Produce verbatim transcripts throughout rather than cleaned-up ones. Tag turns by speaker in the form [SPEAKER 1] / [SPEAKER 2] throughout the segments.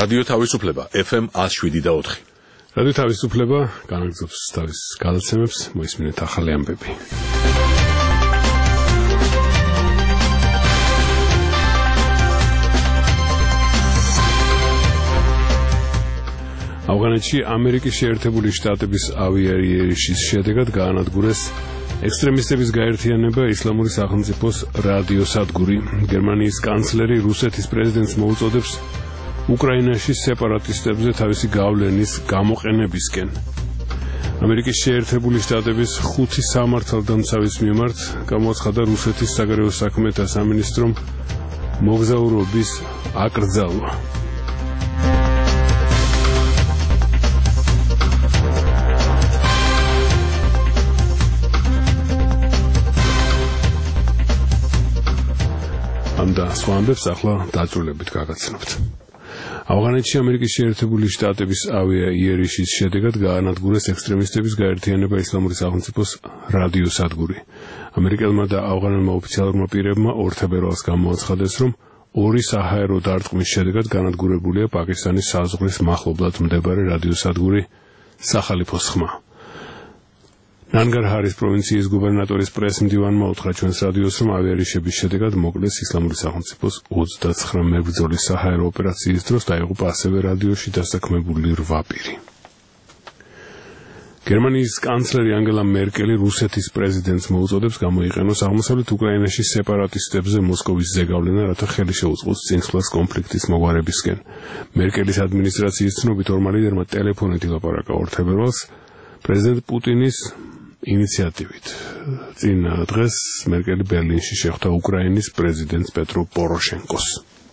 [SPEAKER 1] რადიო თავისუფლება F M one oh seven და four.
[SPEAKER 2] რადიო თავისუფლება განაგრძობს თავის გადაცემებს, მოისმინეთ ახალი ამბები. ავღანეთში ამერიკის შეერთებული შტატების ავიაიერიშის შედეგად გაანადგურეს ექსტრემისტების გაერთიანება ისლამური სახელმწიფოს რადიოსადგური. გერმანიის კანცლერი რუსეთის პრეზიდენტს მოუწოდებს უკრაინაში სეპარატისტებზე თავისი გავლენის გამოყენებისკენ. ამერიკის შეერთებული შტატების ხუთი სამართალდამცავის მიმართ გამოაცხადა რუსეთის საგარეო საქმეთა სამინისტრომ მოგზაურობის აკრძალვა. ამ და სხვა ამბებს ახლა დაწვრილებით გაგაცნობთ. ავღანეთში ამერიკის შეერთებული შტატების ავიაიერიშის შედეგად გაანადგურეს ექსტრემისტების გაერთიანება ისლამური სახელმწიფოს რადიოსადგური. ამერიკელმა და ავღანელმა ოფიციალურმა პირებმა ორ თებერვალს გამოაცხადეს, რომ ორი საჰაერო დარტყმის შედეგად გაანადგურებულია პაკისტანის საზღვრის მახლობლად მდებარე რადიოსადგური სახალიფოს ხმა. ნანგარჰარის პროვინციის გუბერნატორის პრეს-მდივანმა უთხრა ჩვენს რადიოს, რომ ავიაერიშების შედეგად მოკლეს ისლამური სახელმწიფოს ოცდაცხრა მებრძოლის საჰაერო ოპერაციის დროს დაიღუპა ასევე რადიოში დასაქმებული რვა პირი. გერმანიის კანცლერი ანგელა მერკელი რუსეთის პრეზიდენტს მოუწოდებს გამოიყენოს აღმოსავლეთ უკრაინაში სეპარატისტებზე მოსკოვის ზეგავლენა, რათა ხელი შეუწყოს წინსვლას კონფლიქტის მოგვარებისკენ. მერკელის ადმინისტრაციის ცნობით ორმა ლიდერმა ტელეფონით ილაპარაკა ორ თებერვალს პრეზიდენტ პუტინის ინიციატივით. წინ დღეს მერკელი ბერლინში შეხვდა უკრაინის პრეზიდენტს პეტრო პოროშენკოს.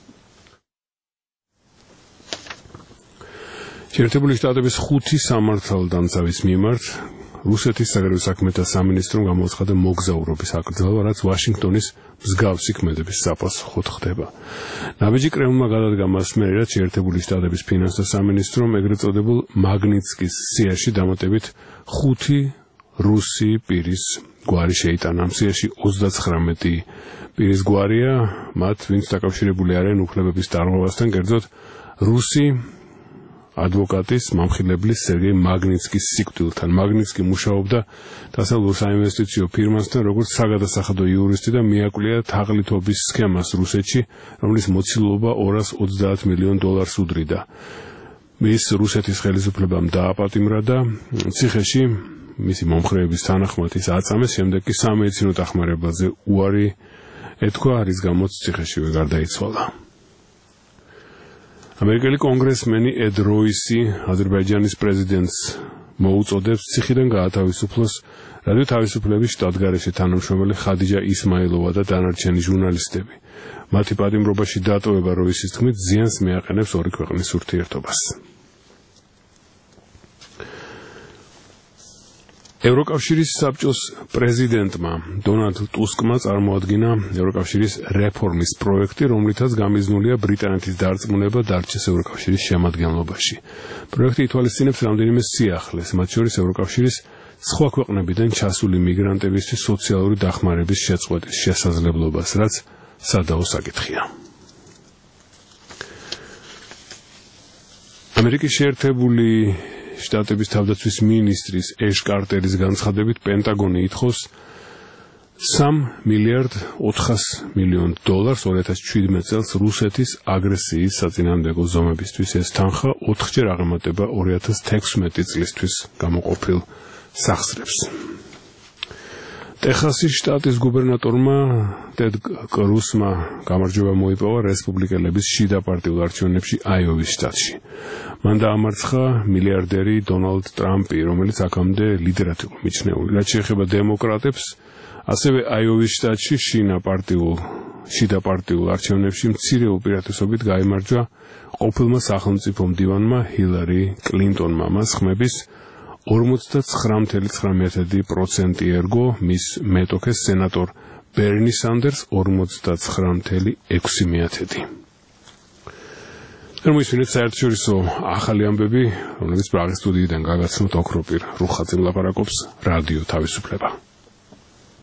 [SPEAKER 2] შეერთებული შტატების ხუთი სამართალდამცავის მიმართ რუსეთის საგარეო საქმეთა სამინისტრომ გამოაცხადა მოგზაურობის აკრძალვა, რაც ვაშინგტონის მსგავსი ქმედების საპასუხოდ ხდება. ნაბიჯი კრემლმა გადადგა მას მერე, რაც შეერთებული შტატების ფინანსთა სამინისტრომ ეგრეთ წოდებულ მაგნიცკის სიაში დამატებით ხუთი რუსი პირის გვარი შეიტანა. ამ სიაში ოცდაცხრამეტი პირის გვარია, მათ ვინც დაკავშირებული არიან უფლებების დარღვევასთან, კერძოდ რუსი ადვოკატის მამხილებლის სერგეი მაგნიცკის სიკვდილთან. მაგნიცკი მუშაობდა დასავლურ საინვესტიციო ფირმასთან, როგორც საგადასახადო იურისტი და მიაკვლია თაღლითობის სქემას რუსეთში, რომლის მოცილობა ორას ოცდაათ მილიონ დოლარს უდრიდა. მის რუსეთის ხელისუფლებამ დააპატიმრა და ციხეში მისი მომხრეების თანახმად ის აწამეს, შემდეგ კი სამედიცინო დახმარებაზე უარი ეთქვა, რის გამოც ციხეშივე გარდაიცვალა. ამერიკელი კონგრესმენი ედ როისი აზერბაიჯანის პრეზიდენტს მოუწოდებს ციხიდან გაათავისუფლოს რადიო თავისუფლების შტატგარეშე თანამშრომელი ხადიჯა ისმაილოვა და დანარჩენი ჟურნალისტები. მათი პატიმრობაში დატოვება როისის თქმით ზიანს მიაყენებს ორი ქვეყნის ურთიერთობას. ევროკავშირის საბჭოს პრეზიდენტმა დონალდ ტუსკმა წარმოადგინა ევროკავშირის რეფორმის პროექტი, რომლითაც გამიზნულია ბრიტანეთის დარწმუნება დარჩეს ევროკავშირის შემადგენლობაში. პროექტი ითვალისწინებს რამდენიმე სიახლეს, მათ შორის ევროკავშირის სხვა ქვეყნებიდან ჩასული მიგრანტებისთვის სოციალური დახმარების შეწყვეტის შესაძლებლობას, რაც სადაო საკითხია. ამერიკის შეერთებული შტატების თავდაცვის მინისტრის ეშ კარტერის განცხადებით პენტაგონი ითხოვს სამ მილიარდ ოთხასი მილიონ დოლარს ორ ათას შვიდმეტ წელს რუსეთის აგრესიის საწინააღმდეგო ზომებისთვის. ეს თანხა ოთხჯერ აღემატება ორი ათას თექვსმეტი წლისთვის გამოყოფილ სახსრებს. ტეხასის შტატის გუბერნატორმა ტედ კრუსმა გამარჯვება მოიპოვა რესპუბლიკელების შიდა პარტიულ არჩევნებში აიოვის შტატში. მან დაამარცხა მილიარდერი დონალდ ტრამპი, რომელიც აქამდე ლიდერად იყო მიჩნეული. რაც შეეხება დემოკრატებს, ასევე აიოვის შტატში შინა პარტიულ შიდა პარტიულ არჩევნებში მცირე უპირატესობით გაიმარჯვა ყოფილმა სახელმწიფო მდივანმა ჰილარი კლინტონმა. მას ხმების ორმოცდაცხრა წუთი ცხრა პროცენტი ერგო, მის მეტოქეს სენატორ ბერნი სანდერს ორმოცდაცხრა წუთი ექვსი წუთი. მოისმინეთ საერთაშორისო ახალი ამბები, რომლებიც პრაღის სტუდიიდან გაგაცნობთ ოქროპირ რუხაძემ ლაპარაკობს რადიო თავისუფლება.